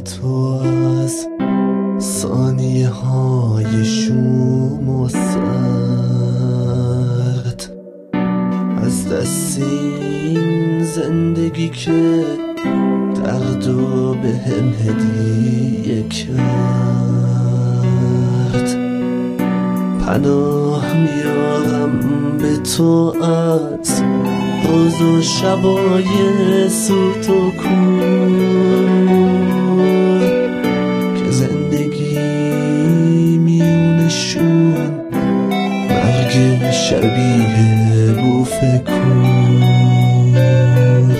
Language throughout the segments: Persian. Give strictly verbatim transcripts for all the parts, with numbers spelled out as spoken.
تو از ثانیه های شوم و سرد، از دست این زندگی که درد و به هم هدیه کرد. پناه میارم به تو از روز و شبای سوت و کور که زندگی میونشون مرگ شبیه بوف کور.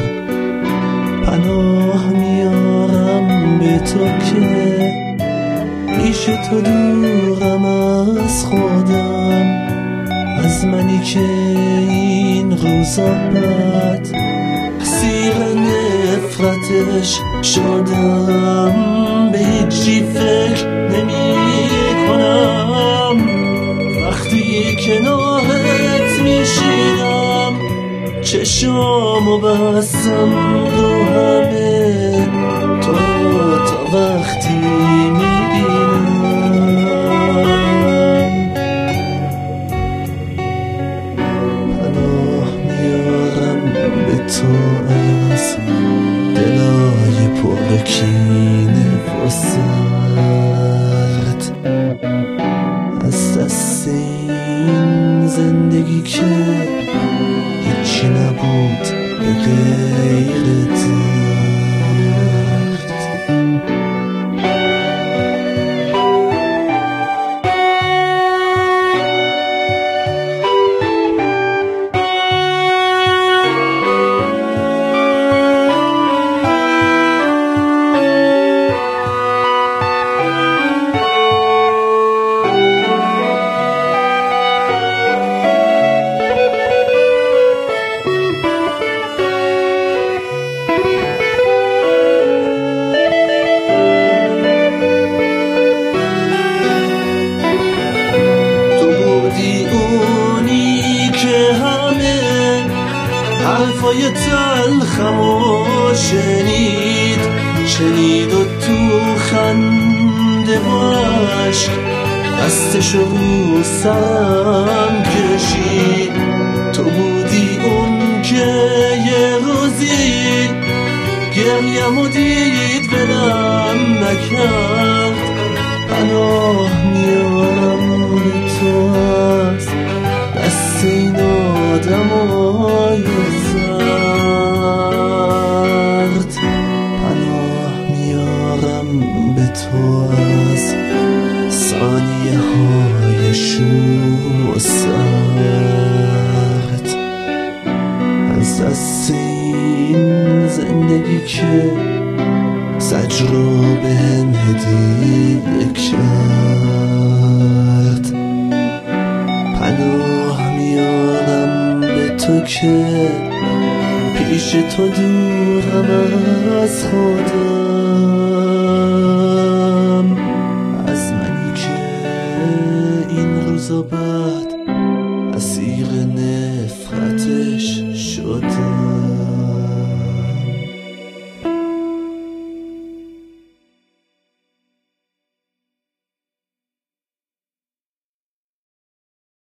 پناه میارم به تو که پیش تو دورم از خودم، از منی که این روزا بعد اسیر نفرتش شدم. به هیچی فکر نمی کنم وقتی کنارت میشینم، چشامو بستم رو همه تو تا وقتی میبینم. پناه میارم به تو از دلای پر کینه و سرد، از دست این زندگی که هیچی نبود به غیر درد. حرفای تلخمو شنید شنید و تو خنده باش دستشو رو سرم کشید. تو بودی اون که یه روزی گریمو دید ولم نکرد. پناه میارم تو از دست این آدمای زرد. پناه میارم به تو از ثانیه های شوم و سرد، از دست این زندگی که زجر رو به هم هدیه کرد. پناه میارم به تو که پیش تو دورم از خودم، از منی که این روزا بعد اسیر نفرتش شدم.